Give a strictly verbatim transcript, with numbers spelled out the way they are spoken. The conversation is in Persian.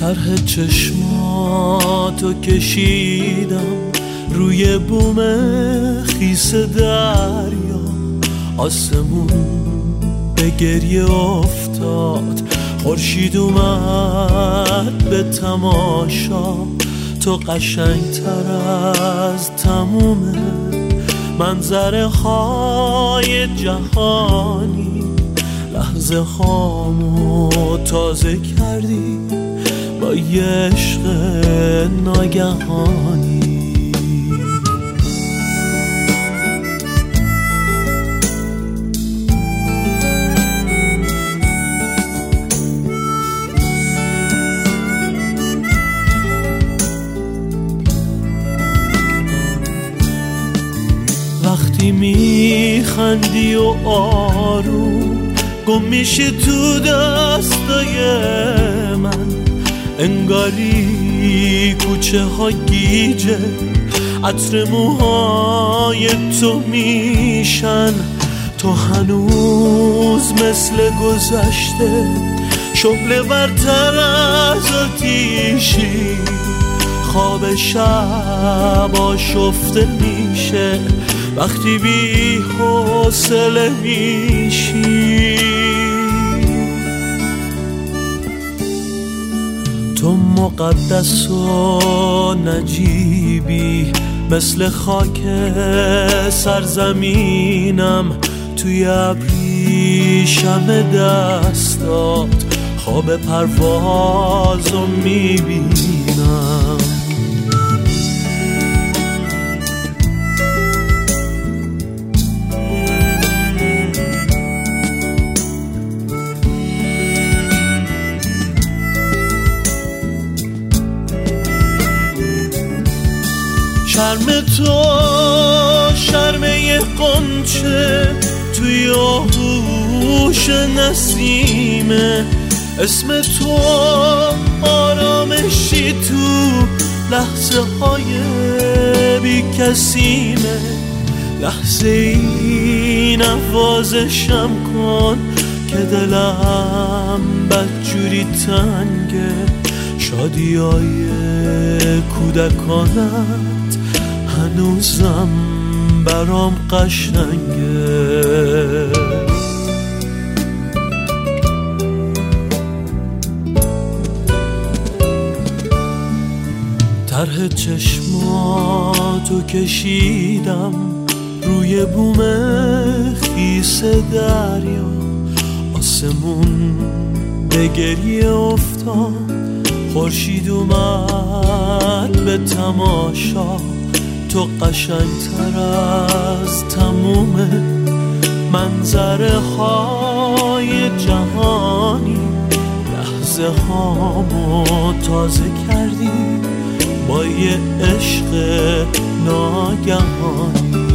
طرح چشماتو کشیدم روی بوم خیس دریا، آسمون به گریه افتاد، خورشید اومد به تماشا. تو قشنگتر از تموم منظره های جهانی، لحظه هامو تازه کردی با یه عشق ناگهانی. وقتی میخندی و آروم گم میشی تو دستای من، انگاری کوچه ها گیجه عطر موهای تو میشن. تو هنوز مثل گذشته شعله ورتر از آتیشی، خواب شب آشفته میشه وقتی بی حوصله میشی. تو مقدس و نجیبی مثل خاک سرزمینم، توی ابریشم دستات خواب پروازو میبینم. شرم تو شرمه قنچه توی آغوش نسیمه، اسم تو آرامشی تو لحظه های بی کسیمه. لحظه ای نوازشم کن که دلم بدجوری تنگه، شادی های کودکانت هنوزم برام قشنگه. طرح چشماتو کشیدم روی بوم خیس دریا، آسمون به گریه افتاد، خورشید اومد به تماشا. تو قشنگتر از تموم منظره های جهانی، لحظه هامو تازه کردی با یه عشق ناگهانی.